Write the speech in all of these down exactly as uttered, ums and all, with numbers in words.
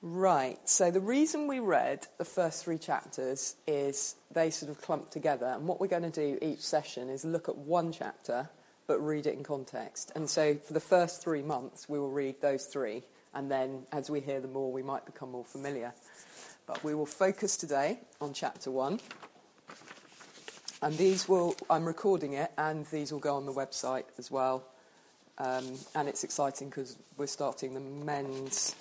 Right, so the reason we read the first three chapters is they sort of clump together, and what we're going to do each session is look at one chapter but read it in context. And so for the first three months we will read those three, and then as we hear them more we might become more familiar. But we will focus today on chapter one, and these will, I'm recording it, and these will go on the website as well. Um, and it's exciting because we're starting the men's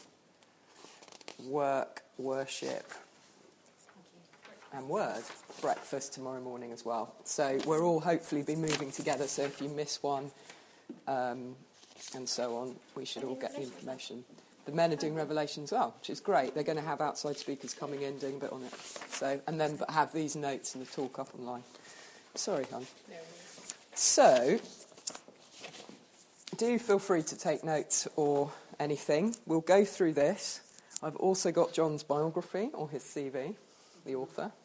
work, worship and word breakfast tomorrow morning as well. So we'll all hopefully be moving together, so if you miss one um, and so on, we should all get the information. The men are doing Revelation as well, which is great. They're going to have outside speakers coming in doing a bit on it. So, and then but have these notes and the talk up online. Sorry, hon. So do feel free to take notes or anything. We'll go through this. I've also got John's biography, or his C V, the author.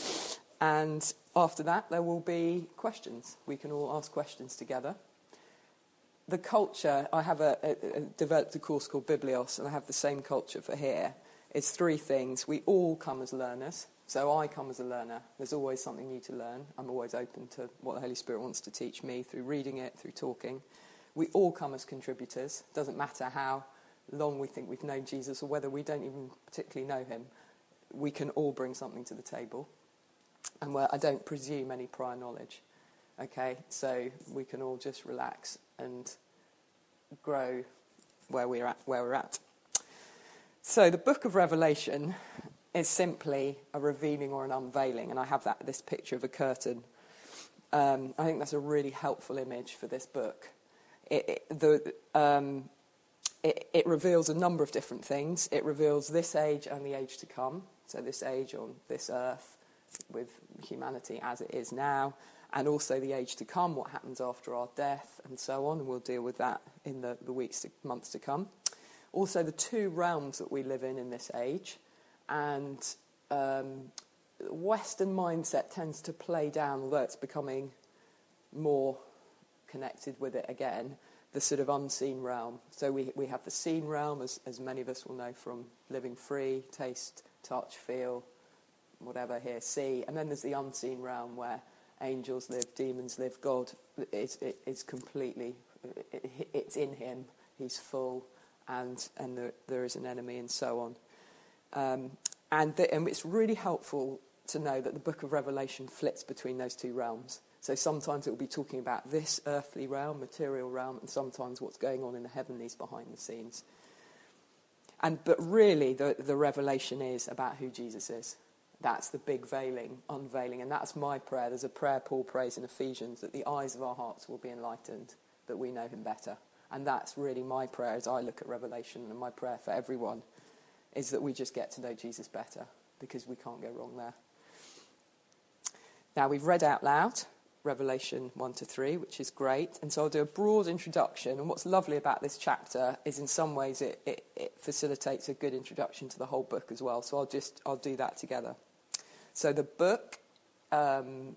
And after that, there will be questions. We can all ask questions together. The culture, I have a, a, a developed a course called Biblios, and I have the same culture for here. It's three things. We all come as learners. So I come as a learner. There's always something new to learn. I'm always open to what the Holy Spirit wants to teach me through reading it, through talking. We all come as contributors. Doesn't matter how long we think we've known Jesus, or whether we don't even particularly know him, we can all bring something to the table. And where I don't presume any prior knowledge. Okay, so we can all just relax and grow where we're at. Where we're at. So the book of Revelation is simply a revealing or an unveiling, and I have that this picture of a curtain. Um, I think that's a really helpful image for this book. It, it, the um, It, it reveals a number of different things. It reveals this age and the age to come. So this age on this earth with humanity as it is now, and also the age to come, what happens after our death and so on. And we'll deal with that in the, the weeks, to, months to come. Also the two realms that we live in in this age. And um, Western mindset tends to play down, although it's becoming more connected with it again, the sort of unseen realm. So we we have the seen realm, as, as many of us will know from living free, taste, touch, feel, whatever here, see. And then there's the unseen realm where angels live, demons live, God is, is completely, it, it's in him, he's full, and, and there, there is an enemy and so on. Um, and, the, and it's really helpful to know that the book of Revelation flits between those two realms. So sometimes it will be talking about this earthly realm, material realm, and sometimes what's going on in the heavenlies behind the scenes. And but really, the, the revelation is about who Jesus is. That's the big veiling, unveiling, and that's my prayer. There's a prayer Paul prays in Ephesians, that the eyes of our hearts will be enlightened, that we know him better. And that's really my prayer as I look at Revelation, and my prayer for everyone is that we just get to know Jesus better, because we can't go wrong there. Now, we've read out loud Revelation one to three, which is great. And so I'll do a broad introduction. And what's lovely about this chapter is in some ways it, it, it facilitates a good introduction to the whole book as well. So I'll just, I'll do that together. So the book um,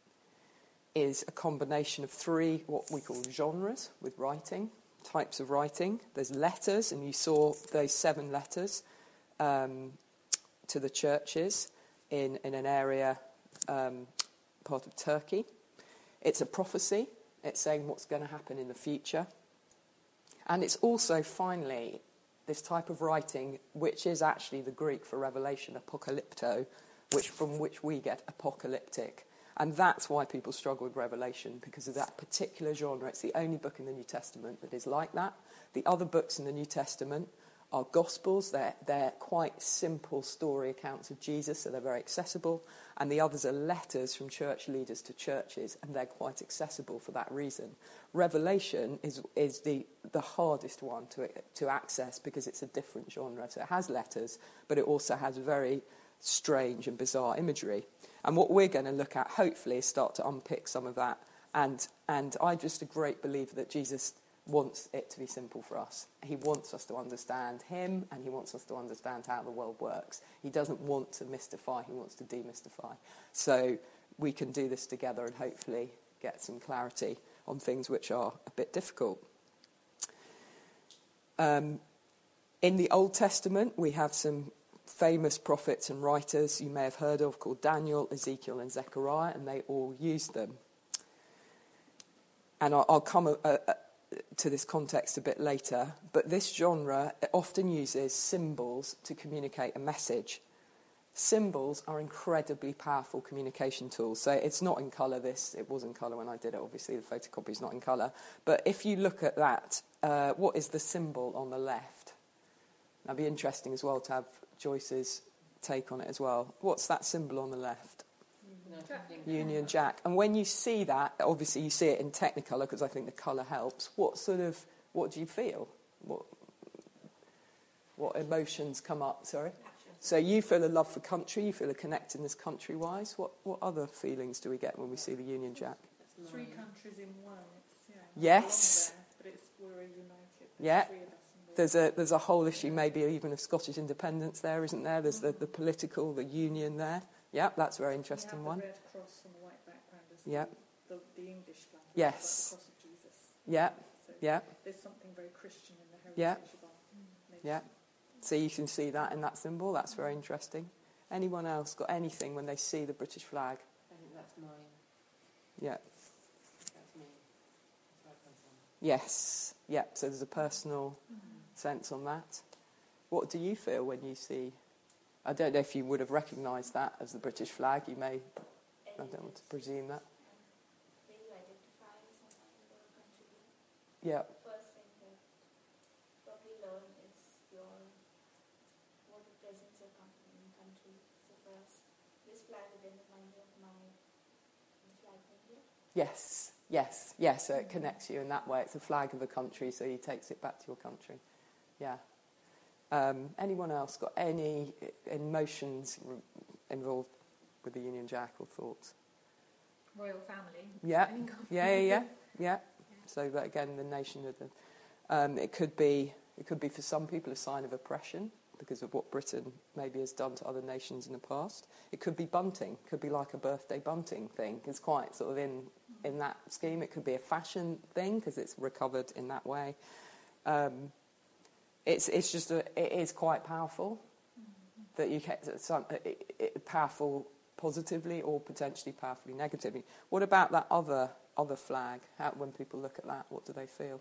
is a combination of three, what we call genres with writing, types of writing. There's letters, and you saw those seven letters um, to the churches in, in an area, um, part of Turkey. It's a prophecy. It's saying what's going to happen in the future. And it's also, finally, this type of writing, which is actually the Greek for revelation, apocalypto, which from which we get apocalyptic. And that's why people struggle with Revelation, because of that particular genre. It's the only book in the New Testament that is like that. The other books in the New Testament are Gospels. They're, they're quite simple story accounts of Jesus, so they're very accessible. And the others are letters from church leaders to churches, and they're quite accessible for that reason. Revelation is is the, the hardest one to to access, because it's a different genre. So it has letters, but it also has very strange and bizarre imagery. And what we're going to look at, hopefully, is start to unpick some of that. And and I'm just a great believer that Jesus wants it to be simple for us. He wants us to understand him, and he wants us to understand how the world works. He doesn't want to mystify, he wants to demystify. So we can do this together and hopefully get some clarity on things which are a bit difficult. Um, In the Old Testament, we have some famous prophets and writers you may have heard of called Daniel, Ezekiel and Zechariah, and they all used them. And I'll, I'll come a, a, a, to this context a bit later, but this genre often uses symbols to communicate a message. Symbols are incredibly powerful communication tools. So it's not in colour, this. It was in colour when I did it, obviously. The photocopy is not in colour. But if you look at that, uh, what is the symbol on the left? That'd be interesting as well to have Joyce's take on it as well. What's that symbol on the left? Jack. Union Jack. And when you see that, obviously you see it in Technicolor because I think the colour helps. What sort of, what do you feel? What, what emotions come up? Sorry? So you feel a love for country, you feel a connectedness country-wise. What what other feelings do we get when we see the Union Jack? Three countries in one. It's, yeah, yes. There, but it's, we're united. Yeah. Three of us and There's a there's a whole issue maybe even of Scottish independence there, isn't there? There's the, the political, the union there. Yeah, that's a very interesting we have one. the red cross on the white background as Yeah. the, the English flag. Yes. Like the cross of Jesus. Yeah. So Yeah. there's something very Christian in the heritage Yeah. of our nation. Yeah. So you can see that in that symbol. That's very interesting. Anyone else got anything when they see the British flag? I think that's mine. Yeah. That's me. That's where I come from. Yes. Yeah. So there's a personal mm-hmm. sense on that. What do you feel when you see? I don't know if you would have recognised that as the British flag. You may. I don't want to presume that. Really identify someone with our country. Yeah. First thing that probably learn is your what represents your company and country. So for us, this flag would then remind me of my the flag of India. Yes. Yes. Yes. So it connects you in that way. It's a flag of a country, so he takes it back to your country. Yeah. Um, anyone else got any emotions r- involved with the Union Jack or thoughts? Royal family. Yeah, yeah, yeah, yeah, yeah. So that again, the nation of the. Um, it could be. It could be for some people a sign of oppression because of what Britain maybe has done to other nations in the past. It could be bunting. It could be like a birthday bunting thing. It's quite sort of in in that scheme. It could be a fashion thing because it's recovered in that way. Um, It's it's just a, it is quite powerful that you get some it, it, powerful positively or potentially powerfully negatively. What about that other other flag? How, when people look at that, what do they feel?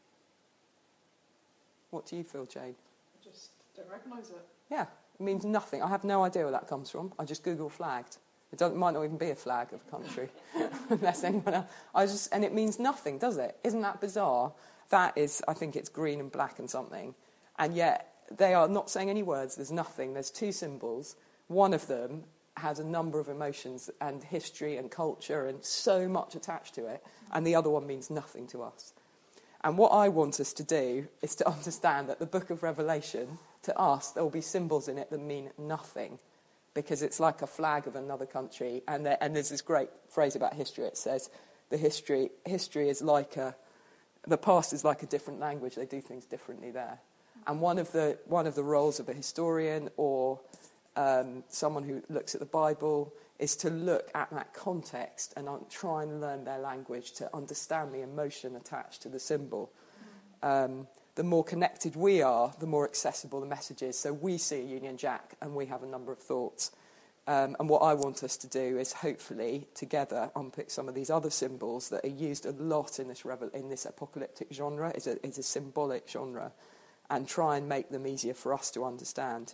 What do you feel, Jane? I just don't recognise it. Yeah, it means nothing. I have no idea where that comes from. I just Google flagged. It, doesn't, it might not even be a flag of a country, unless anyone else. I just and it means nothing, does it? Isn't that bizarre? That is, I think it's green and black and something. And yet, they are not saying any words, there's nothing, there's two symbols. One of them has a number of emotions and history and culture and so much attached to it, and the other one means nothing to us. And what I want us to do is to understand that the book of Revelation, to us, there will be symbols in it that mean nothing, because it's like a flag of another country. And, there, and there's this great phrase about history. It says, the history, history is like a, the past is like a different language, they do things differently there. And one of the one of the roles of a historian or um, someone who looks at the Bible is to look at that context and un- try and learn their language to understand the emotion attached to the symbol. Um, the more connected we are, the more accessible the message is. So we see a Union Jack and we have a number of thoughts. Um, and what I want us to do is hopefully together unpick some of these other symbols that are used a lot in this revel- in this apocalyptic genre. It's a, it's a symbolic genre. And try and make them easier for us to understand.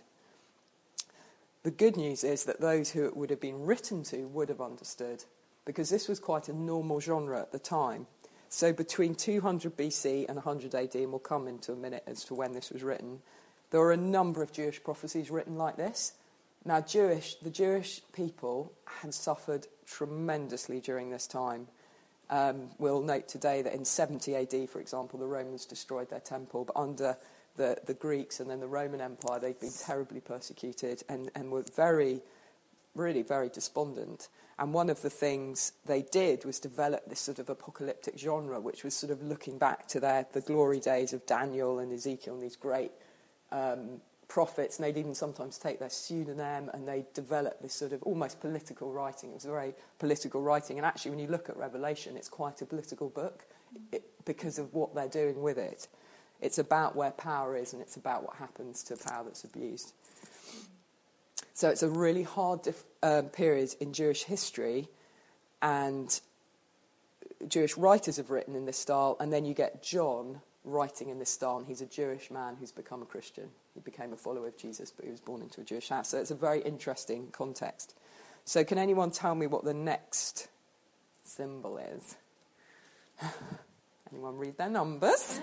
The good news is that those who it would have been written to would have understood, because this was quite a normal genre at the time. So between two hundred B C and one hundred A D, and we'll come into a minute as to when this was written, there were a number of Jewish prophecies written like this. Now, Jewish, the Jewish people had suffered tremendously during this time. Um, we'll note today that in seventy A D, for example, the Romans destroyed their temple, but under The, the Greeks and then the Roman Empire, they'd been terribly persecuted and, and were very, really very despondent. And one of the things they did was develop this sort of apocalyptic genre, which was sort of looking back to their, the glory days of Daniel and Ezekiel and these great um, prophets. And they'd even sometimes take their pseudonym and they'd develop this sort of almost political writing. It was very political writing. And actually, when you look at Revelation, it's quite a political book it, because of what they're doing with it. It's about where power is, and it's about what happens to power that's abused. So it's a really hard dif- um, period in Jewish history, and Jewish writers have written in this style, and then you get John writing in this style, and he's a Jewish man who's become a Christian. He became a follower of Jesus, but he was born into a Jewish house. So it's a very interesting context. So can anyone tell me what the next symbol is? Anyone read their numbers?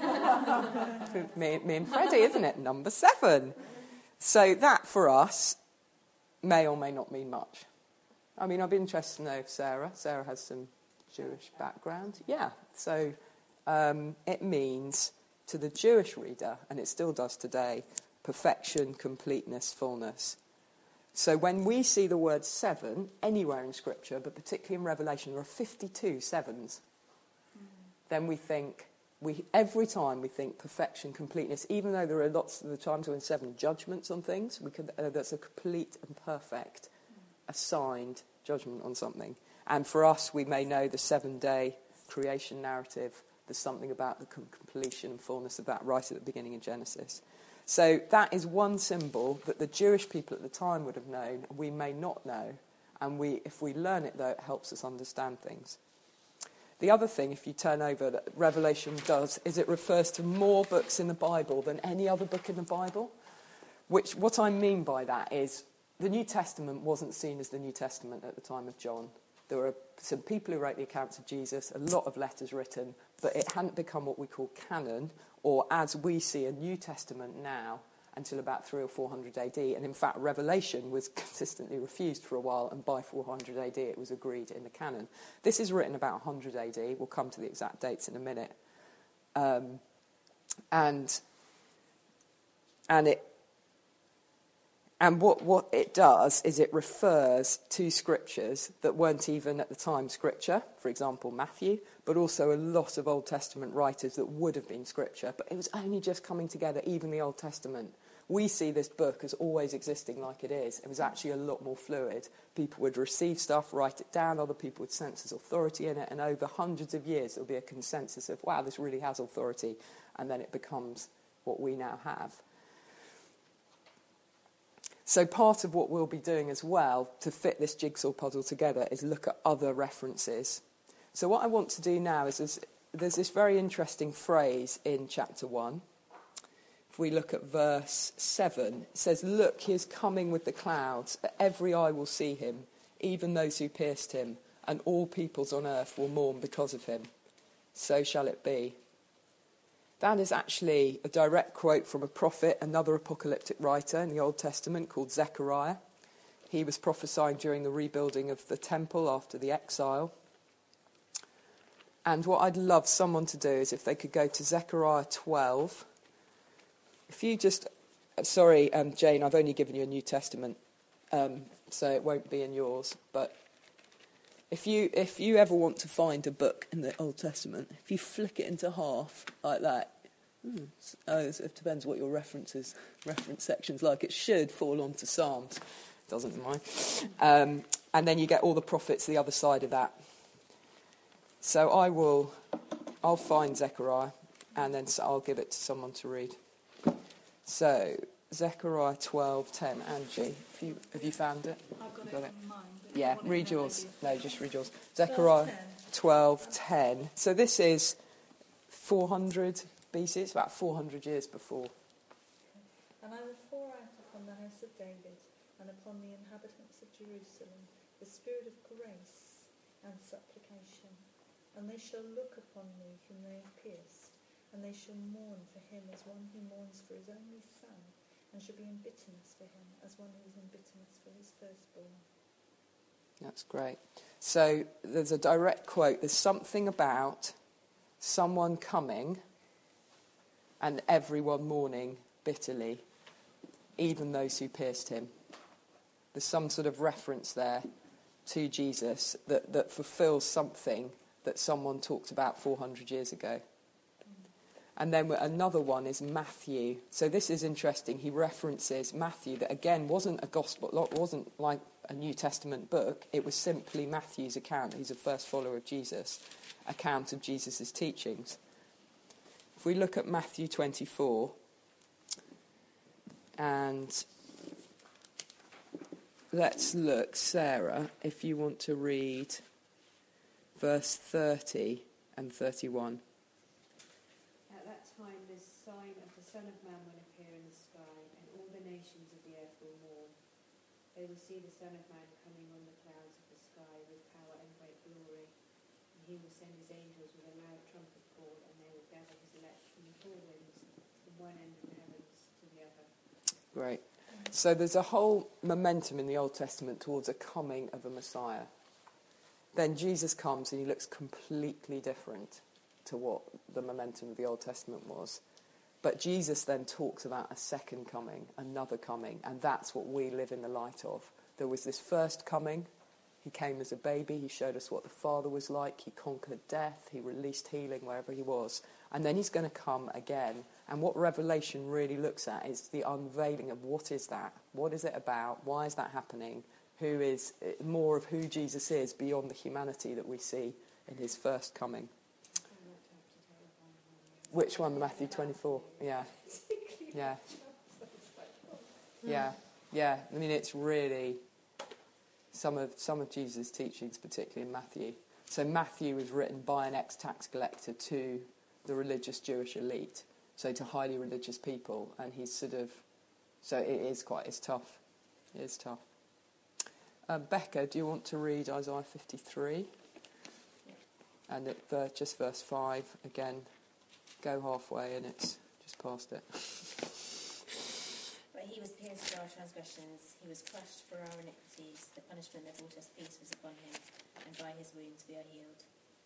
me, me and Freddie, isn't it? Number seven. So that, for us, may or may not mean much. I mean, I'd be interested to know if Sarah, Sarah has some Jewish background. Yeah, so um, it means, to the Jewish reader, and it still does today, perfection, completeness, fullness. So when we see the word seven anywhere in Scripture, but particularly in Revelation, there are fifty-two sevens. Then we think, we every time we think perfection, completeness, even though there are lots of the times when seven judgments on things, we could, uh, that's a complete and perfect assigned judgment on something. And for us, we may know the seven-day creation narrative. There's something about the com- completion and fullness of that right at the beginning of Genesis. So that is one symbol that the Jewish people at the time would have known, we may not know. And we, if we learn it, though, it helps us understand things. The other thing, if you turn over, that Revelation does, is it refers to more books in the Bible than any other book in the Bible. Which, what I mean by that is, the New Testament wasn't seen as the New Testament at the time of John. There were some people who wrote the accounts of Jesus, a lot of letters written, but it hadn't become what we call canon, or as we see a New Testament now, until about three or four hundred A D. And in fact, Revelation was consistently refused for a while, and by four hundred A D it was agreed in the canon. This is written about one hundred A D. We'll come to the exact dates in a minute. Um, and and it and what, what it does is it refers to scriptures that weren't even at the time scripture, for example, Matthew, but also a lot of Old Testament writers that would have been scripture, but it was only just coming together, even the Old Testament. We see this book as always existing like it is. It was actually a lot more fluid. People would receive stuff, write it down, other people would sense there's authority in it, and over hundreds of years there'll be a consensus of, wow, this really has authority, and then it becomes what we now have. So part of what we'll be doing as well to fit this jigsaw puzzle together is look at other references. So what I want to do now is there's, there's this very interesting phrase in chapter one. If we look at verse seven, it says, "Look, he is coming with the clouds. Every eye will see him, even those who pierced him, and all peoples on earth will mourn because of him. So shall it be." That is actually a direct quote from a prophet, another apocalyptic writer in the Old Testament called Zechariah. He was prophesying during the rebuilding of the temple after the exile. And what I'd love someone to do is if they could go to Zechariah twelve. If you just, sorry, um, Jane, I've only given you a New Testament, um, so it won't be in yours. But if you if you ever want to find a book in the Old Testament, if you flick it into half like that, hmm, oh, it depends what your references reference section's like. It should fall onto Psalms, doesn't it, mine? Um, and then you get all the prophets the other side of that. So I will, I'll find Zechariah, and then I'll give it to someone to read. So, Zechariah twelve ten. Angie, have you, have you found it? I've got, got it it. on mine. But Yeah, you want it read in there, yours. maybe? No, just read yours. Zechariah twelve ten. So this is four hundred B C. It's about four hundred years before. And I will pour out upon the house of David and upon the inhabitants of Jerusalem the spirit of grace and supplication. And they shall look upon me whom they have pierced, and they shall mourn for him as one who mourns for his only son, and shall be in bitterness for him as one who is in bitterness for his firstborn. That's great. So there's a direct quote. There's something about someone coming and everyone mourning bitterly, even those who pierced him. There's some sort of reference there to Jesus that, that fulfills something that someone talked about four hundred years ago. And then another one is Matthew. So this is interesting. He references Matthew that, again, wasn't a gospel, wasn't like a New Testament book. It was simply Matthew's account. He's a first follower of Jesus, account of Jesus' teachings. if we look at Matthew twenty-four, and let's look, Sarah, if you want to read verse thirty and thirty-one. At that time the sign of the Son of Man will appear in the sky, and all the nations of the earth will mourn. They will see the Son of Man coming on the clouds of the sky with power and great glory. And he will send his angels with a loud trumpet call, and they will gather his elect from the four winds, from one end of the heavens to the other. Great. So there's a whole momentum in the Old Testament towards a coming of a Messiah. Then Jesus comes and he looks completely different to what the momentum of the Old Testament was. But Jesus then talks about a second coming, another coming, and that's what we live in the light of. There was this first coming. He came as a baby. He showed us what the Father was like. He conquered death. He released healing wherever he was. And then he's going to come again. And what Revelation really looks at is the unveiling of what is that? What is it about? Why is that happening? Who is more of who Jesus is beyond the humanity that we see in his first coming. Which one? Matthew twenty-four. Yeah. Yeah. Yeah. Yeah. I mean, it's really some of some of Jesus' teachings, particularly in Matthew. So Matthew was written by an ex-tax collector to the religious Jewish elite, so to highly religious people, and he's sort of, so it is quite, it's tough. It is tough. Uh, Becca, do you want to read Isaiah fifty-three? And it, uh, just verse five, again, go halfway and it's just past it. But he was pierced for our transgressions, he was crushed for our iniquities, the punishment that brought us peace was upon him, and by his wounds we are healed.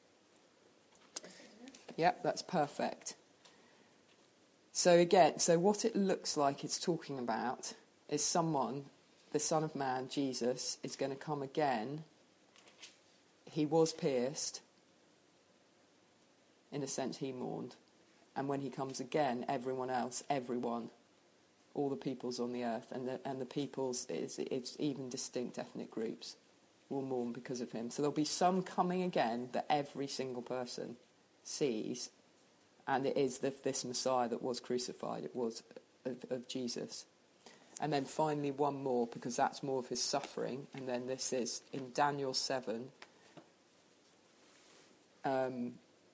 Yep, that's perfect. So again, so what it looks like it's talking about is someone, the Son of Man, Jesus, is going to come again. He was pierced. In a sense, he mourned. And when he comes again, everyone else, everyone, all the peoples on the earth, and the, and the peoples, it's, it's even distinct ethnic groups, will mourn because of him. So there'll be some coming again that every single person sees, and it is the, this Messiah that was crucified. It was of, of Jesus. And then finally one more, because that's more of his suffering, and then this is in Daniel seven. Um,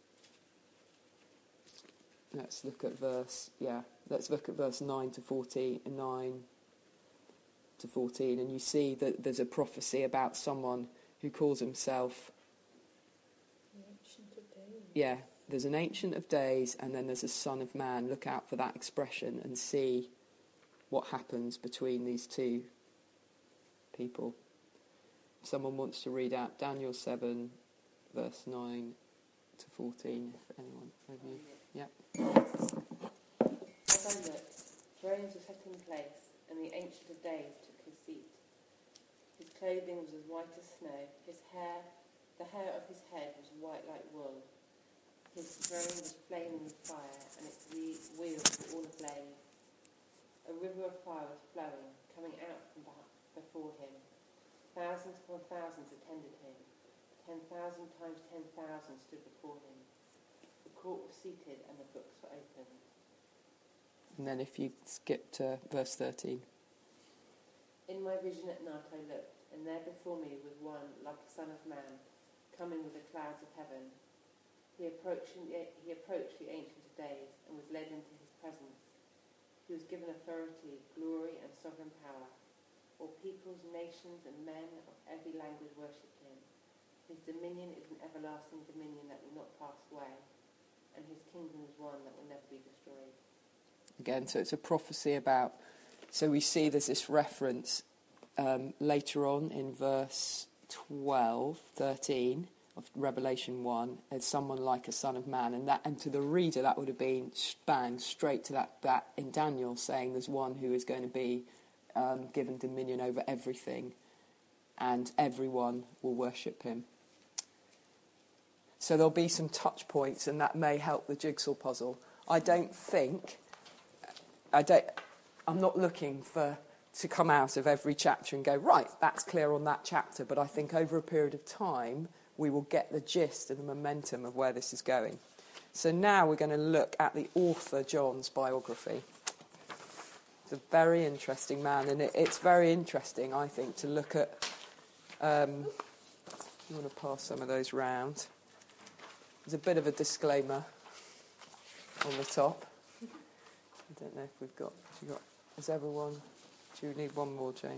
let's look at verse, yeah, let's look at verse nine to fourteen, nine to fourteen, and you see that there's a prophecy about someone who calls himself, The Ancient of Days. yeah, there's an Ancient of Days, and then there's a Son of Man. Look out for that expression and see what happens between these two people. If someone wants to read out Daniel seven, verse nine to fourteen, if anyone, maybe, yeah. As I looked, thrones were set in place, and the Ancient of Days took his seat. His clothing was as white as snow, his hair, the hair of his head was white like wool. His throne was flaming with fire, and its whe- wheels were all ablaze. A river of fire was flowing, coming out from before him. Thousands upon thousands attended him. Ten thousand times ten thousand stood before him. The court was seated, and the books were opened. And then if you skip to verse thirteen. In my vision at night I looked, and there before me was one like a son of man, coming with the clouds of heaven. He approached, he approached the Ancient of Days, and was led into his presence. He was given authority, glory, and sovereign power. All peoples, nations, and men of every language worship him. His dominion is an everlasting dominion that will not pass away, and his kingdom is one that will never be destroyed. Again, so it's a prophecy about, so we see there's this reference um, later on in verse twelve, thirteen of Revelation one, as someone like a son of man, and that, and to the reader that would have been bang straight to that, that in Daniel saying there's one who is going to be um, given dominion over everything, and everyone will worship him. So there'll be some touch points, and that may help the jigsaw puzzle. I don't think, I don't, I'm not looking for to come out of every chapter and go, right, that's clear on that chapter, but I think over a period of time we will get the gist and the momentum of where this is going. So now we're going to look at the author John's biography. He's a very interesting man, and it, it's very interesting, I think, to look at... Um, you want to pass some of those round. There's a bit of a disclaimer on the top. I don't know if we've got... You got is everyone... Do you need one more, Jane?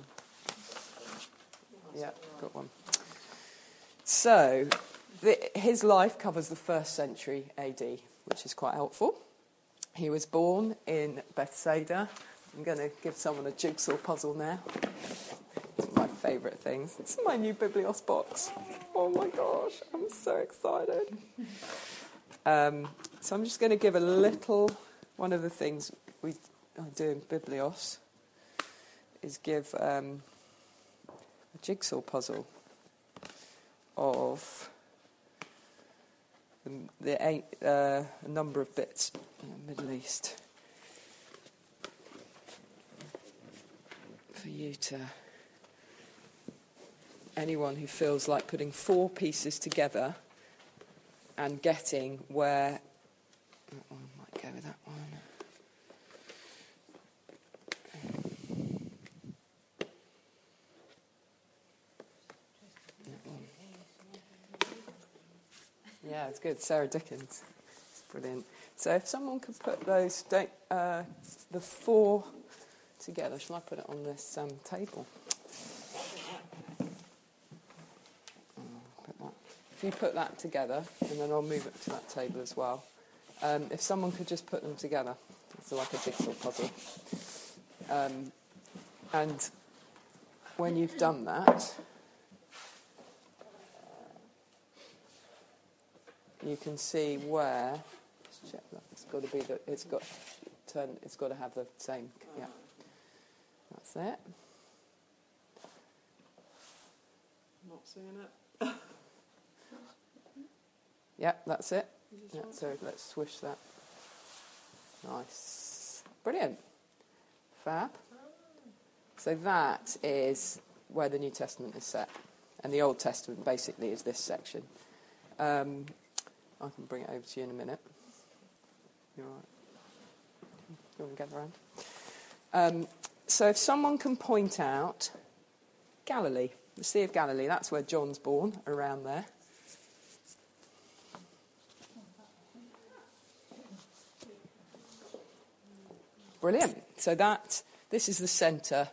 Yeah, got one. So, the, his life covers the first century A D, which is quite helpful. He was born in Bethsaida. I'm going to give someone a jigsaw puzzle now. It's my favourite things. It's my new Biblios box. Oh my gosh, I'm so excited. Um, so I'm just going to give a little... One of the things we do in Biblios is give um, a jigsaw puzzle of the, the eight, uh, a number of bits in the Middle East for you to... Anyone who feels like putting four pieces together and getting where... That one might go with that one. Yeah, it's good. Sarah Dickens. It's brilliant. So if someone could put those, don't, uh, the four together, shall I put it on this um, table? Put that. If you put that together, and then I'll move it to that table as well. Um, if someone could just put them together, it's like a jigsaw puzzle. Um, and when you've done that, you can see where. Just check that. It's got to be the. It's got turn. It's got to have the same. Yeah. That's it. Not seeing it. Yeah, that's it. Yeah, so let's swish that. Nice. Brilliant. Fab. So that is where the New Testament is set. And the Old Testament basically is this section. Um, I can bring it over to you in a minute. You all right? You want to get around? Um, so if someone can point out Galilee, the Sea of Galilee, that's where John's born, around there. Brilliant. So that, this is the centre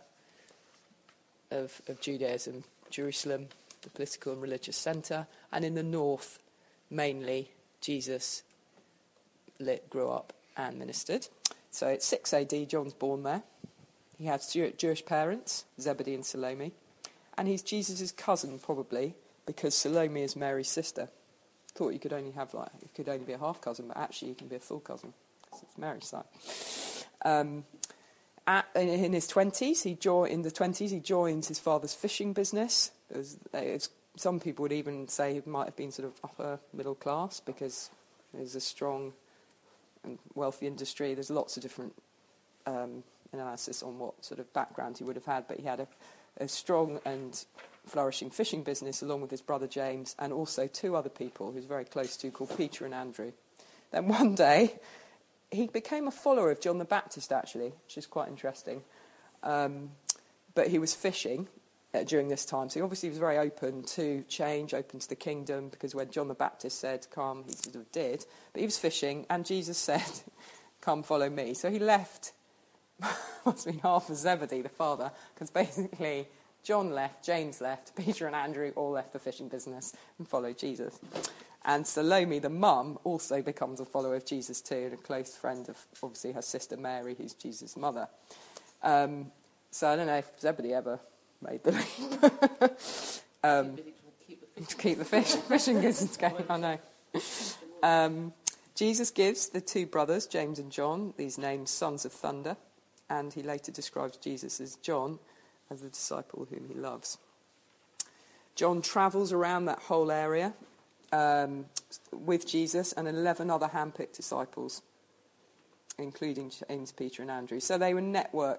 of, of Judaism, Jerusalem, the political and religious centre, and in the north, mainly, Jesus lit, grew up and ministered. So it's six A D, John's born there. He has Jew- Jewish parents, Zebedee and Salome, and he's Jesus' cousin, probably, because Salome is Mary's sister. Thought you could only have, like, you could only be a half cousin, but actually you can be a full cousin, because it's Mary's side. Um, at, in his twenties, he jo- in the twenties, he joins his father's fishing business. It was, it's, some people would even say he might have been sort of upper middle class because there's a strong and wealthy industry. There's lots of different um, analysis on what sort of background he would have had, but he had a, a strong and flourishing fishing business along with his brother James and also two other people he was very close to called Peter and Andrew. Then one day, he became a follower of John the Baptist, actually, which is quite interesting. Um, but he was fishing uh, during this time, so he obviously was very open to change, open to the kingdom, because when John the Baptist said, come, he sort of did. But he was fishing, and Jesus said, come, follow me. So he left, must have been half of Zebedee, the father, because basically John left, James left, Peter and Andrew all left the fishing business and followed Jesus. And Salome, the mum, also becomes a follower of Jesus too, and a close friend of, obviously, her sister Mary, who's Jesus' mother. Um, so I don't know if Zebedee ever made the leap. um, to keep the fish, fishing business going, I know. Um, Jesus gives the two brothers, James and John, these names sons of thunder, and he later describes Jesus as John, as the disciple whom he loves. John travels around that whole area, Um, with Jesus and eleven other handpicked disciples, including James, Peter and Andrew. So they were networked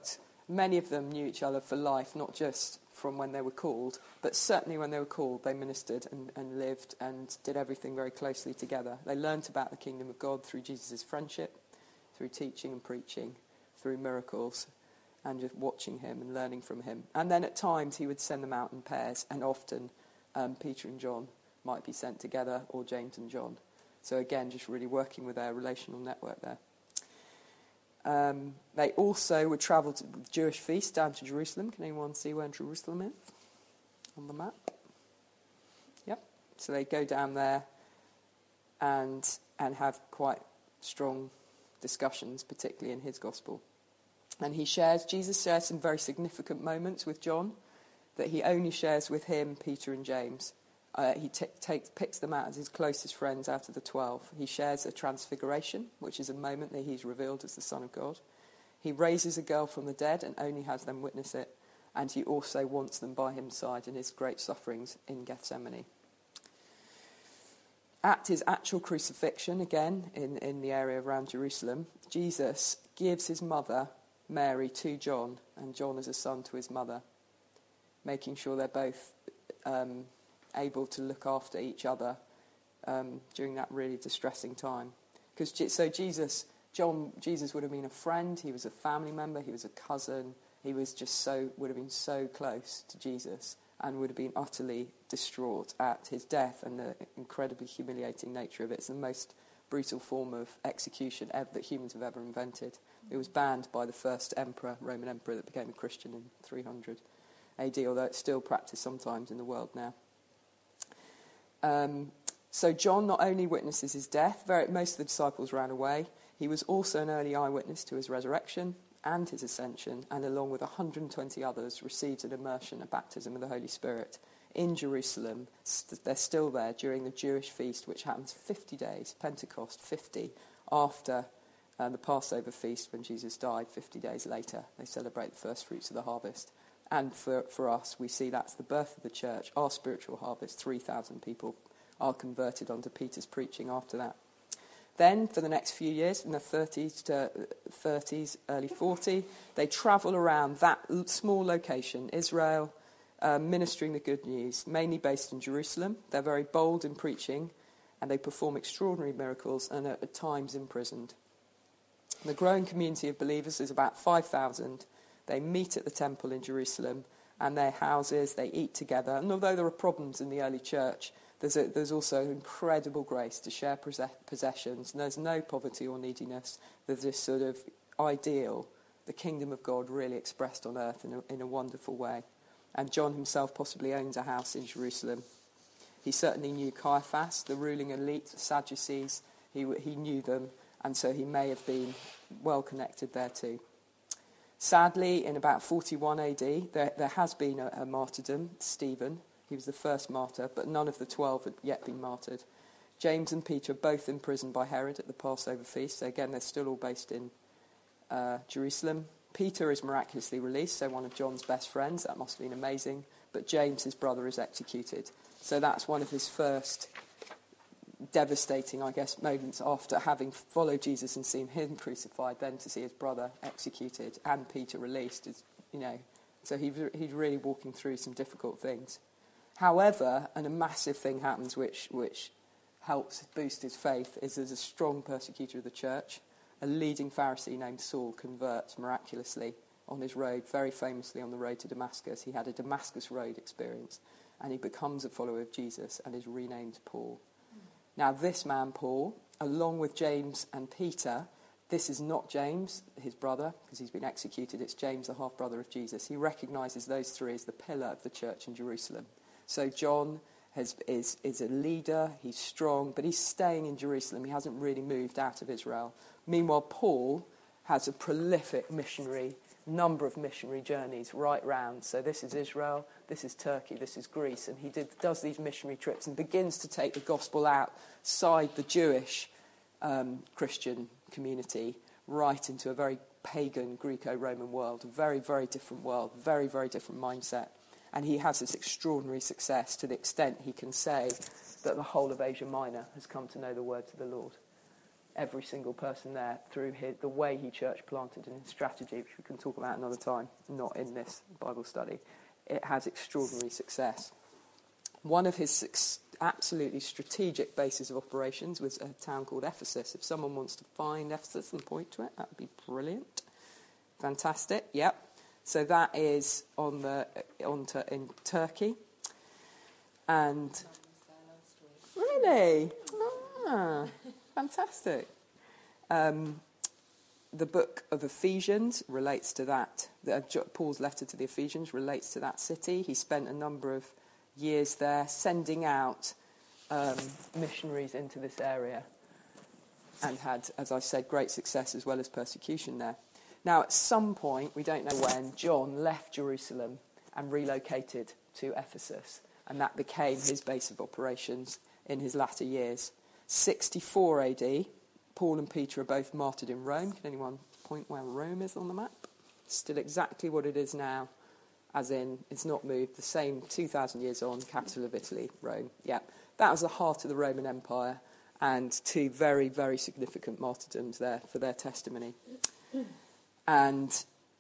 Many of them knew each other for life, not just from when they were called, but certainly when they were called, they ministered and, and lived and did everything very closely together. They learnt about the kingdom of God through Jesus' friendship, through teaching and preaching, through miracles, and just watching him and learning from him. And then at times he would send them out in pairs, and often um, Peter and John might be sent together, or James and John. So again, just really working with their relational network there. Um, they also would travel to the Jewish feast down to Jerusalem. Can anyone see where Jerusalem is on the map? Yep. So they go down there and and have quite strong discussions, particularly in his gospel. And he shares, Jesus shares some very significant moments with John that he only shares with him, Peter and James. Uh, he t- takes, picks them out as his closest friends out of the twelve. He shares a transfiguration, which is a moment that he's revealed as the Son of God. He raises a girl from the dead and only has them witness it. And he also wants them by his side in his great sufferings in Gethsemane. At his actual crucifixion, again, in, in the area around Jerusalem, Jesus gives his mother, Mary, to John, and John as a son to his mother, making sure they're both Um, able to look after each other um, during that really distressing time. Because so Jesus, John, Jesus would have been a friend. He was a family member. He was a cousin. He was just so would have been so close to Jesus, and would have been utterly distraught at his death and the incredibly humiliating nature of it. It's the most brutal form of execution ever that humans have ever invented. It was banned by the first emperor, Roman emperor, that became a Christian in three hundred A D, although it's still practiced sometimes in the world now. Um, so John not only witnesses his death, very, most of the disciples ran away, he was also an early eyewitness to his resurrection and his ascension, and along with one hundred twenty others received an immersion, a baptism of the Holy Spirit in Jerusalem. St- they're still there during the Jewish feast, which happens fifty days, Pentecost, fifty, after uh, the Passover feast when Jesus died. fifty days later, they celebrate the first fruits of the harvest. And for, for us, we see that's the birth of the church, our spiritual harvest. three thousand people are converted onto Peter's preaching after that. Then, for the next few years, from the thirties to thirties, early forty, they travel around that small location, Israel, uh, ministering the good news, mainly based in Jerusalem. They're very bold in preaching, and they perform extraordinary miracles and are at times imprisoned. The growing community of believers is about five thousand. They meet at the temple in Jerusalem, and their houses, they eat together. And although there are problems in the early church, there's, a, there's also incredible grace to share possessions. And there's no poverty or neediness. There's this sort of ideal, the kingdom of God really expressed on earth in a, in a wonderful way. And John himself possibly owns a house in Jerusalem. He certainly knew Caiaphas, the ruling elite, the Sadducees. He, he knew them, and so he may have been well connected there too. Sadly, in about forty-one A D, there, there has been a, a martyrdom, Stephen. He was the first martyr, but none of the twelve had yet been martyred. James and Peter are both imprisoned by Herod at the Passover feast. So again, they're still all based in uh, Jerusalem. Peter is miraculously released, so one of John's best friends. That must have been amazing. But James, his brother, is executed. So that's one of his first devastating, I guess, moments after having followed Jesus and seen him crucified, then to see his brother executed and Peter released, is, you know, so he, he's really walking through some difficult things. However, and a massive thing happens which which helps boost his faith, is there's a strong persecutor of the church. A leading Pharisee named Saul converts miraculously on his road, very famously on the road to Damascus. He had a Damascus Road experience, and he becomes a follower of Jesus and is renamed Paul. Now, this man, Paul, along with James and Peter, this is not James, his brother, because he's been executed. It's James, the half-brother of Jesus. He recognises those three as the pillar of the church in Jerusalem. So John has, is, is a leader, he's strong, but he's staying in Jerusalem. He hasn't really moved out of Israel. Meanwhile, Paul has a prolific missionary, number of missionary journeys right round. So this is Israel, this is Turkey, this is Greece, and he did, does these missionary trips and begins to take the gospel outside the Jewish um, Christian community right into a very pagan Greco-Roman world, a very, very different world, very, very different mindset. And he has this extraordinary success to the extent he can say that the whole of Asia Minor has come to know the words of the Lord. every single person there through his, the way he church planted and his strategy, which we can talk about another time, not in this Bible study. It has extraordinary success. One of his six, absolutely strategic bases of operations was a town called Ephesus. If someone wants to find Ephesus and point to it, that would be brilliant. Fantastic, yep. So that is on the on to, in Turkey. And really? Ah, fantastic. Um, the book of Ephesians relates to that. The, uh, Paul's letter to the Ephesians relates to that city. He spent a number of years there sending out um, missionaries into this area and had, as I said, great success as well as persecution there. Now, at some point, we don't know when, John left Jerusalem and relocated to Ephesus, and that became his base of operations in his latter years. sixty-four A D, Paul and Peter are both martyred in Rome. Can anyone point where Rome is on the map? It's still exactly what it is now, as in it's not moved. The same two thousand years on, capital of Italy, Rome. Yeah, that was the heart of the Roman Empire, and two very, very significant martyrdoms there for their testimony. And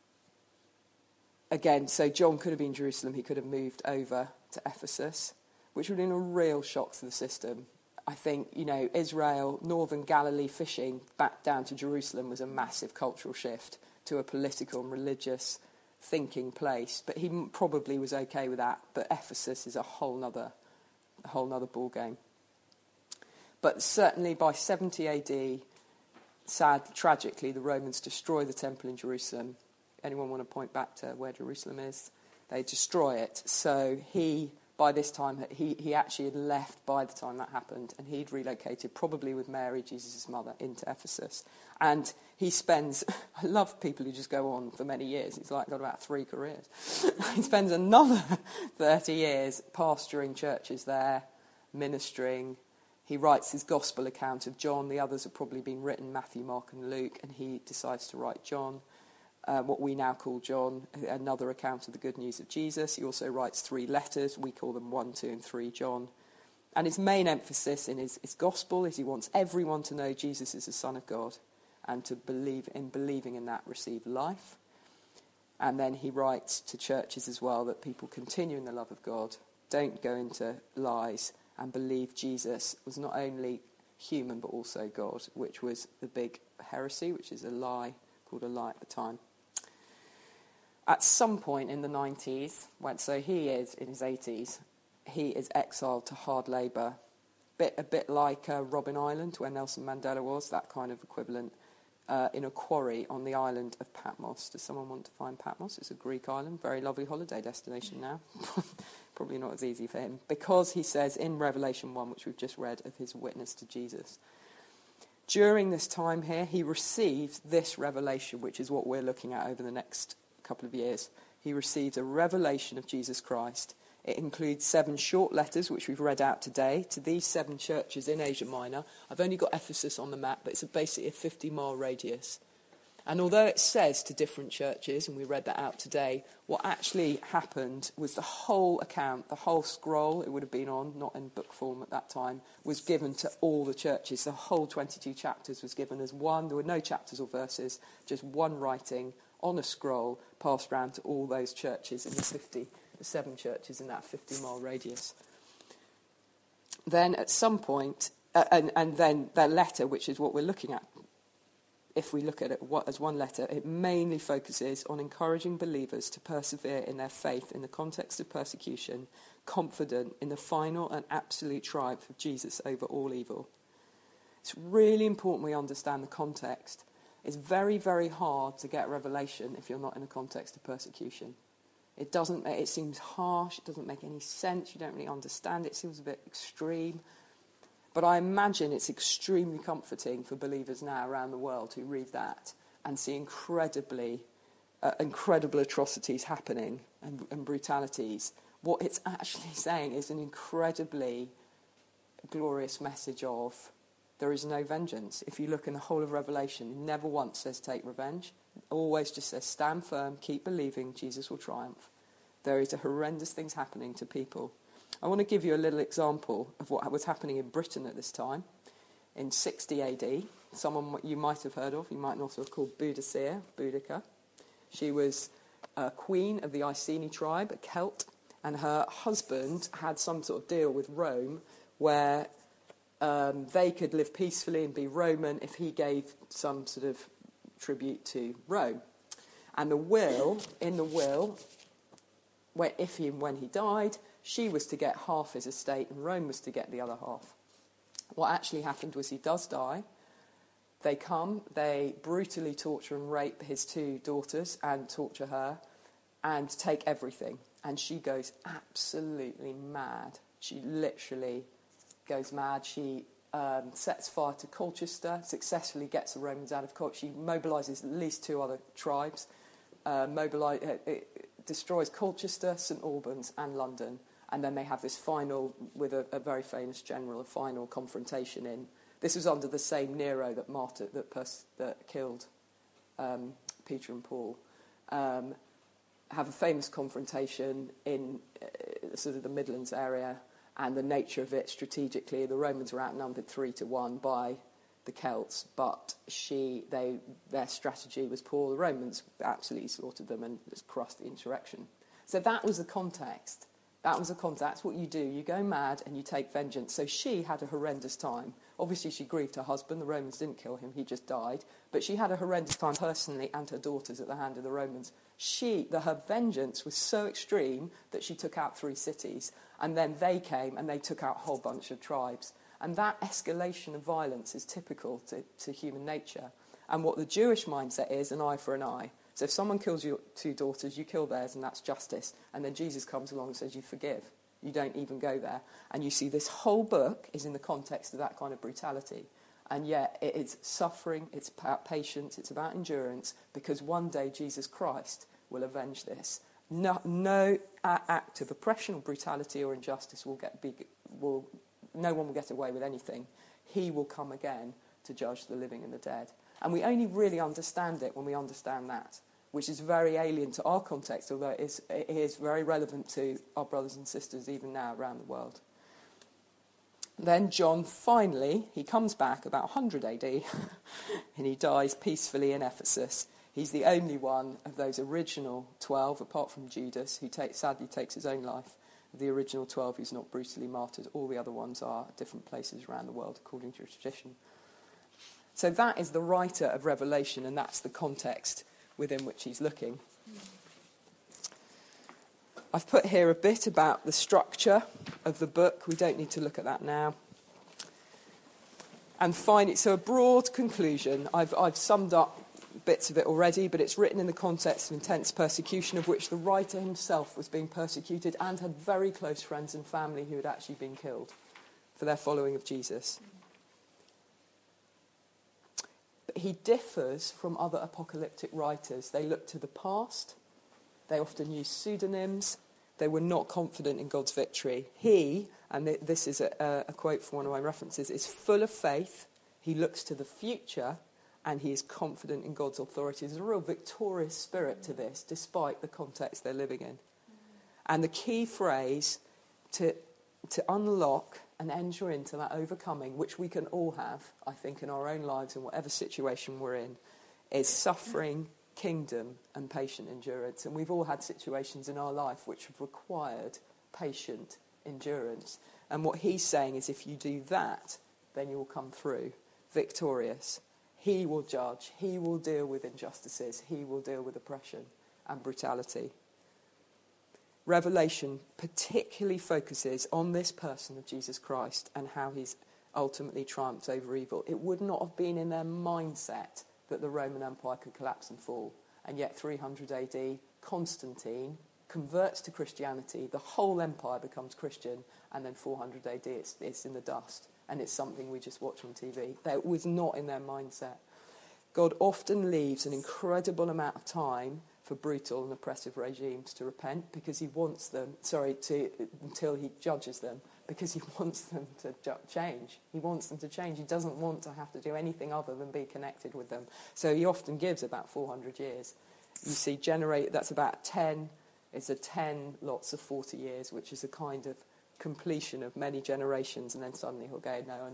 again, so John could have been in Jerusalem. He could have moved over to Ephesus, which would have been a real shock to the system. I think, you know, Israel, northern Galilee fishing back down to Jerusalem was a massive cultural shift to a political and religious thinking place. But he probably was okay with that. But Ephesus is a whole nother, a whole nother ball game. But certainly by seventy A D, sad, tragically, the Romans destroy the temple in Jerusalem. Anyone want to point back to where Jerusalem is? They destroy it. So he, by this time, he, he actually had left by the time that happened, and he'd relocated, probably with Mary, Jesus' mother, into Ephesus. And he spends, I love people who just go on for many years. He's like got about three careers. He spends another thirty years pastoring churches there, ministering. He writes his gospel account of John. The others have probably been written, Matthew, Mark and Luke, and he decides to write John, uh, what we now call John, another account of the good news of Jesus. He also writes three letters. We call them one, two and three John. And his main emphasis in his, his gospel is he wants everyone to know Jesus is the Son of God and to believe in believing in that receive life. And then he writes to churches as well that people continue in the love of God, don't go into lies, and believe Jesus was not only human but also God, which was the big heresy, which is a lie, called a lie at the time. At some point in the nineties, when, so he is in his eighties, he is exiled to hard labour, bit, a bit like uh, Robben Island, where Nelson Mandela was, that kind of equivalent, uh, in a quarry on the island of Patmos. Does someone want to find Patmos? It's a Greek island, very lovely holiday destination now. Probably not as easy for him, because he says in Revelation one, which we've just read, of his witness to Jesus. During this time here, he received this revelation, which is what we're looking at over the next couple of years. He received a revelation of Jesus Christ. It includes seven short letters, which we've read out today, to these seven churches in Asia Minor. I've only got Ephesus on the map, but it's a basically a fifty-mile radius. And although it says to different churches, and we read that out today, what actually happened was the whole account, the whole scroll it would have been on, not in book form at that time, was given to all the churches. The whole twenty-two chapters was given as one. There were no chapters or verses, just one writing on a scroll passed round to all those churches in the fifty, the seven churches in that fifty-mile radius. Then at some point, uh, and, and then their letter, which is what we're looking at, if we look at it as one letter, it mainly focuses on encouraging believers to persevere in their faith in the context of persecution, confident in the final and absolute triumph of Jesus over all evil. It's really important we understand the context. It's very, very hard to get revelation if you're not in a context of persecution. It doesn't. It seems harsh. It doesn't make any sense. You don't really understand it. It seems a bit extreme. But I imagine it's extremely comforting for believers now around the world who read that and see incredibly, uh, incredible atrocities happening and, and brutalities. What it's actually saying is an incredibly glorious message of there is no vengeance. If you look in the whole of Revelation, it never once says take revenge. It always just says stand firm, keep believing, Jesus will triumph. There is a horrendous things happening to people. I want to give you a little example of what was happening in Britain at this time. In sixty A D, someone you might have heard of, you might not have, called Boudicca. Boudica. She was a queen of the Iceni tribe, a Celt, and her husband had some sort of deal with Rome where um, they could live peacefully and be Roman if he gave some sort of tribute to Rome. And the will, in the will, when, if he, when he died, she was to get half his estate and Rome was to get the other half. What actually happened was he does die. They come, they brutally torture and rape his two daughters and torture her and take everything. And she goes absolutely mad. She literally goes mad. She um, sets fire to Colchester, successfully gets the Romans out of Colchester. She mobilises at least two other tribes, uh, mobilize, uh, it destroys Colchester, St Albans and London. And then they have this final, with a, a very famous general, a final confrontation in. This was under the same Nero that martyred, that, pers- that killed um, Peter and Paul. Um, have a famous confrontation in uh, sort of the Midlands area, and the nature of it strategically, the Romans were outnumbered three to one by the Celts, but she, they, their strategy was poor. The Romans absolutely slaughtered them and just crushed the insurrection. So that was the context. That was the context. That's what you do. You go mad and you take vengeance. So she had a horrendous time. Obviously, she grieved her husband. The Romans didn't kill him. He just died. But she had a horrendous time personally and her daughters at the hand of the Romans. She, the, her vengeance was so extreme that she took out three cities. And then they came and they took out a whole bunch of tribes. And that escalation of violence is typical to, to human nature. And what the Jewish mindset is, an eye for an eye. So if someone kills your two daughters, you kill theirs, and that's justice. And then Jesus comes along and says, you forgive. You don't even go there. And you see this whole book is in the context of that kind of brutality. And yet it is suffering, it's about patience, it's about endurance, because one day Jesus Christ will avenge this. No, no act of oppression or brutality or injustice will get be, will no one will get away with anything. He will come again to judge the living and the dead. And we only really understand it when we understand that, which is very alien to our context, although it is, it is very relevant to our brothers and sisters even now around the world. Then John finally, he comes back about one hundred A D, and he dies peacefully in Ephesus. He's the only one of those original twelve, apart from Judas, who take, sadly takes his own life, of the original twelve who's not brutally martyred. All the other ones are at different places around the world, according to tradition. So that is the writer of Revelation, and that's the context within which he's looking. I've put here a bit about the structure of the book. We don't need to look at that now. And finally, so a broad conclusion. I've, I've summed up bits of it already, but it's written in the context of intense persecution, of which the writer himself was being persecuted and had very close friends and family who had actually been killed for their following of Jesus. But he differs from other apocalyptic writers. They look to the past. They often use pseudonyms. They were not confident in God's victory. He, and this is a, a quote from one of my references, is full of faith. He looks to the future, and he is confident in God's authority. There's a real victorious spirit to this, despite the context they're living in. And the key phrase to, to unlock and enter into that overcoming, which we can all have, I think, in our own lives in whatever situation we're in, is suffering, kingdom and patient endurance. And we've all had situations in our life which have required patient endurance. And what he's saying is if you do that, then you will come through victorious. He will judge. He will deal with injustices. He will deal with oppression and brutality. Revelation particularly focuses on this person of Jesus Christ and how he's ultimately triumphed over evil. It would not have been in their mindset that the Roman Empire could collapse and fall. And yet three hundred A D, Constantine converts to Christianity, the whole empire becomes Christian, and then four hundred A D it's, it's in the dust. And it's something we just watch on T V. That was not in their mindset. God often leaves an incredible amount of time for brutal and oppressive regimes to repent because he wants them, sorry, to until he judges them, because he wants them to ju- change. He wants them to change. He doesn't want to have to do anything other than be connected with them. So he often gives about four hundred years. You see, generate that's about ten, it's a ten lots of forty years, which is a kind of completion of many generations, and then suddenly he'll go, no, enough.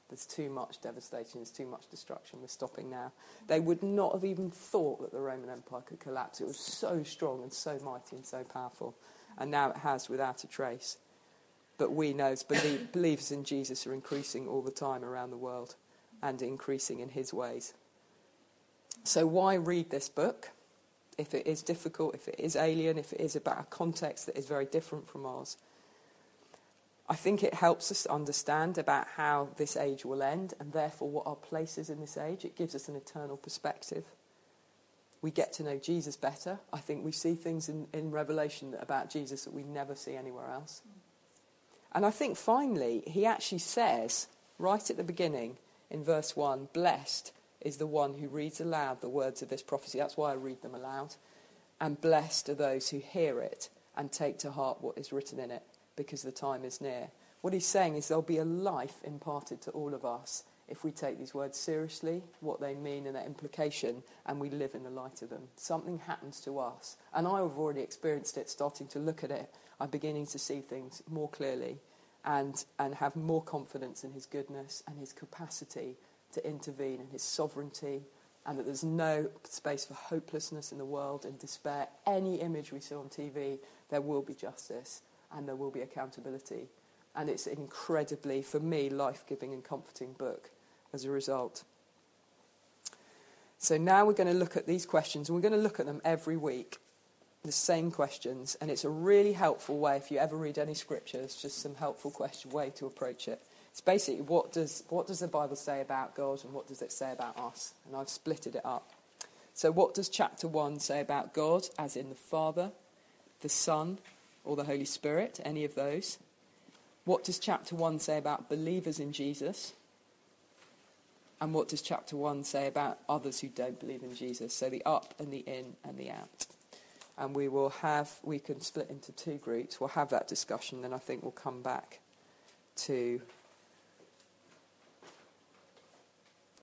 There's too much devastation, there's too much destruction, we're stopping now. They would not have even thought that the Roman Empire could collapse. It was so strong and so mighty and so powerful. And now it has without a trace. But we know as belie- believers in Jesus are increasing all the time around the world and increasing in his ways. So why read this book? If it is difficult, if it is alien, if it is about a context that is very different from ours. I think it helps us understand about how this age will end and therefore what our place is in this age. It gives us an eternal perspective. We get to know Jesus better. I think we see things in, in Revelation about Jesus that we never see anywhere else. And I think finally, he actually says, right at the beginning, in verse one, blessed is the one who reads aloud the words of this prophecy. That's why I read them aloud. And blessed are those who hear it and take to heart what is written in it, because the time is near. What he's saying is there'll be a life imparted to all of us if we take these words seriously, what they mean and their implication, and we live in the light of them. Something happens to us. And I've already experienced it, starting to look at it. I'm beginning to see things more clearly and, and have more confidence in his goodness and his capacity to intervene and his sovereignty, and that there's no space for hopelessness in the world and despair. Any image we see on T V, there will be justice and there will be accountability. And it's an incredibly, for me, life-giving and comforting book as a result. So now we're going to look at these questions, and we're going to look at them every week, the same questions, and it's a really helpful way, if you ever read any scripture, it's just some helpful question way to approach it. It's basically, what does what does the Bible say about God, and what does it say about us? And I've splitted it up. So what does chapter one say about God, as in the Father, the Son, or the Holy Spirit, any of those? What does chapter one say about believers in Jesus? And what does chapter one say about others who don't believe in Jesus? So the up and the in and the out. And we will have, we can split into two groups. We'll have that discussion, then I think we'll come back to